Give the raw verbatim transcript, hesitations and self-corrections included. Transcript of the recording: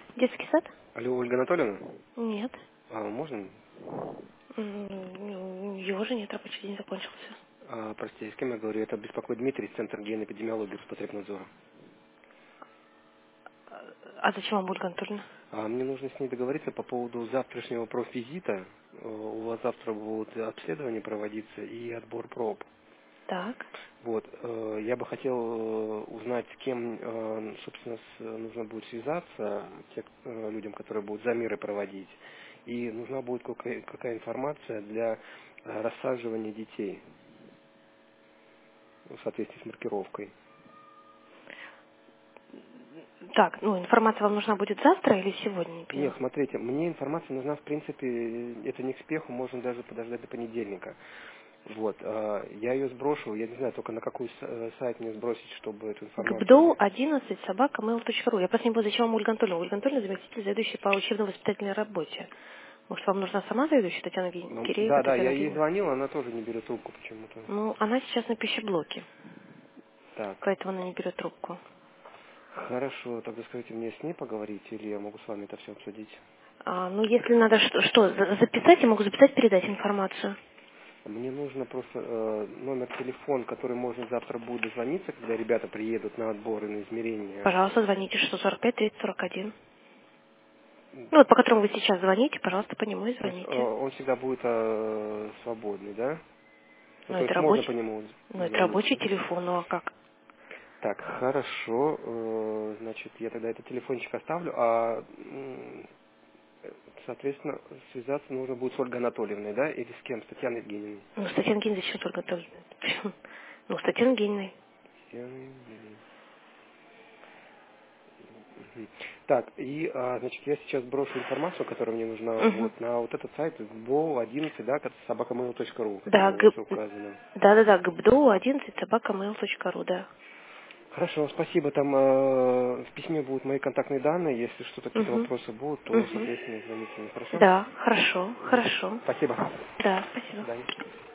Детский сад? Алло, Ольга Анатольевна? Нет. А, можно? М, Его же нет, рабочий день закончился. А, простите, с кем я говорю? Это беспокоит Дмитрий из Центра генэпидемиологии Роспотребнадзора. А зачем вам Ольга Анатольевна? А, мне нужно с ней договориться по поводу завтрашнего профвизита. Э, У вас завтра будут обследования проводиться и отбор проб. Так. Вот, э, я бы хотел э, узнать, с кем, э, собственно, с- нужно будет связаться, те, э, людям, которые будут замеры проводить. И нужна будет какая, какая информация для э, рассаживания детей в соответствии с маркировкой. Так, ну, информация вам нужна будет завтра или сегодня, не Нет, поняла. смотрите, мне информация нужна, в принципе, это не к спеху, можно даже подождать до понедельника. Вот, э, я ее сброшу, я не знаю только на какой с- э, сайт мне сбросить, чтобы эту информацию гбдоу мне... одиннадцать собака mail точка ру. Я просто не буду, зачем вам Ольга Анатольевна. Ольга Анатольевна заместитель заведующей по учебно-воспитательной работе. Может, вам нужна сама заведующая Татьяна Ги- Ну, Киреева, да, да, я Татьяна ей Евгеньевна? звонил, она тоже не берет трубку почему-то. Ну, она сейчас на пищеблоке, Так, поэтому она не берет трубку. хорошо, тогда скажите мне с ней поговорить, или я могу с вами это все обсудить? А, ну, если надо что, что, за- записать, я могу записать, передать информацию. Мне нужно просто э, номер телефона, который можно завтра будет дозвониться, когда ребята приедут на отбор и на измерения. Пожалуйста, звоните шестьсот сорок пять тридцать сорок один. Ну, вот по которому вы сейчас звоните, пожалуйста, по нему и То есть э, звоните. он всегда будет э, свободный, да? Ну, Ну, то это есть можно рабочий, по нему ну, это звонить. рабочий телефон, ну, а как? Так, хорошо. э, Значит, я тогда этот телефончик оставлю, а, м, э, соответственно, связаться нужно будет с Ольгой Анатольевной, да? Или с кем? С Татьяной Евгеньевной? Ну, с Татьяной Евгеньевной зачем только готовить? Ну, с Татьяной Евгеньевной. Татьяной Евгеньевной. Мгм. Так, и, а, значит, я сейчас брошу информацию, которая мне нужна, Угу. вот, на вот этот сайт бол одиннадцать, да, собака мейл точка ру, Да, который у г... вас указано. да-да-да, гбдоу одиннадцать собака mail точка ру, да. Хорошо, спасибо. Там э, в письме будут мои контактные данные. Если что-то, какие-то Угу. вопросы будут, то, Угу. соответственно, звоните мне. Хорошо? Да, хорошо, Мгм. хорошо. Спасибо. Да, До спасибо. свидания.